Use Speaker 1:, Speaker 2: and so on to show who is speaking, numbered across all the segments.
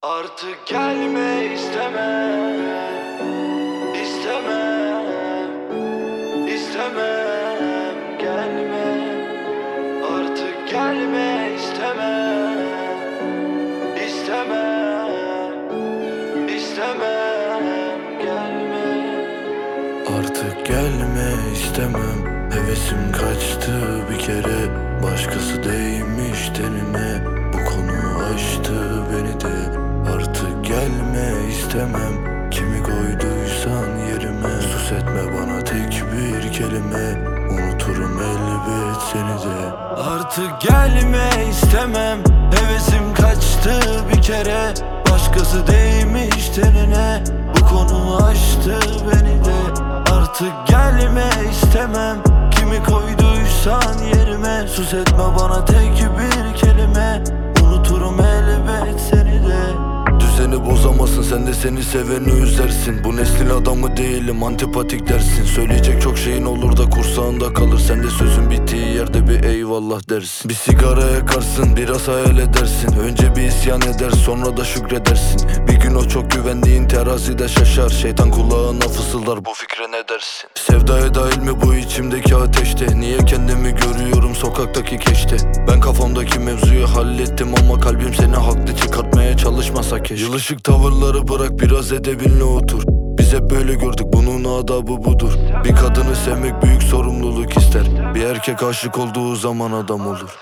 Speaker 1: Artık gelme istemem, istemem, istemem gelme. Artık gelme istemem, istemem, istemem gelme.
Speaker 2: Artık gelme istemem. Hevesim kaçtı bir kere. Başkası değmiş tenine. Bu konu aştı beni de. Artık gelme istemem. Kimi koyduysan yerime. Sus etme bana tek bir kelime. Unuturum elbet seni de.
Speaker 1: Artık gelme istemem. Hevesim kaçtı bir kere. Başkası değmiş tenine. Bu konu aştı beni de. Artık gelme istemem. Kimi koyduysan yerime. Sus etme bana tek bir kelime. Unuturum elbet seni de.
Speaker 2: Düzeni bozamazsın, sen de seni seveni üzersin. Bu neslin adamı değilim, antipatik dersin. Söyleyecek çok şeyin olur da kursağında kalır. Sen de sözün bittiği yerde bir eyvallah dersin. Bir sigara yakarsın, biraz hayal edersin. Önce bir isyan eder, sonra da şükredersin. Bir gün o çok güvendiğin terazide şaşar. Şeytan kulağına fısıldar, bu fikre ne dersin? Sevdaya dahil mi bu içimdeki ateşte? Niye kendimi görüyorum sokaktaki keşte? Ben kafamdaki mevzuyu hallettim ama kalbim seni haklı çıkartmaya çalışmasa keşke. Yılışık tavırları bırak, biraz edebinle otur. Biz hep böyle gördük, bunun adabı budur. Bir kadını sevmek büyük sorumluluk ister. Bir erkek aşık olduğu zaman adam olur.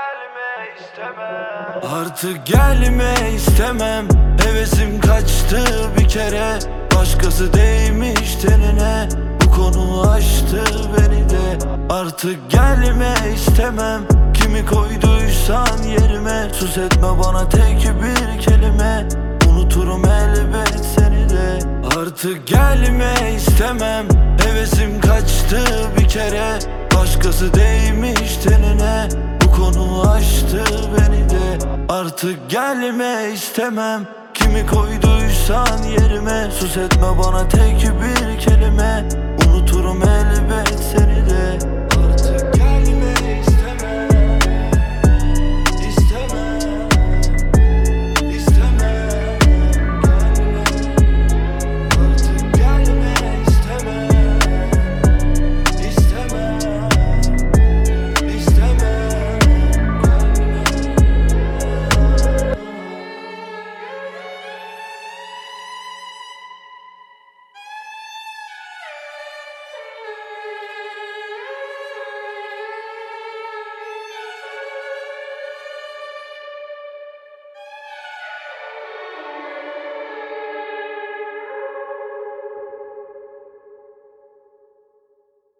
Speaker 1: Artık gelme istemem. Hevesim kaçtı bir kere. Başkası değmiş tenine. Bu konu aştı beni de. Artık gelme istemem. Kimi koyduysan yerime. Sus etme bana tek bir kelime. Unuturum elbet seni de. Artık gelme istemem. Hevesim kaçtı bir kere. Başkası değmiş tenine. Bu konu aştı beni de. Artık gelme istemem. Kimi koyduysan yerime. Sus etme bana tek bir kelime. Unuturum elbet seni de.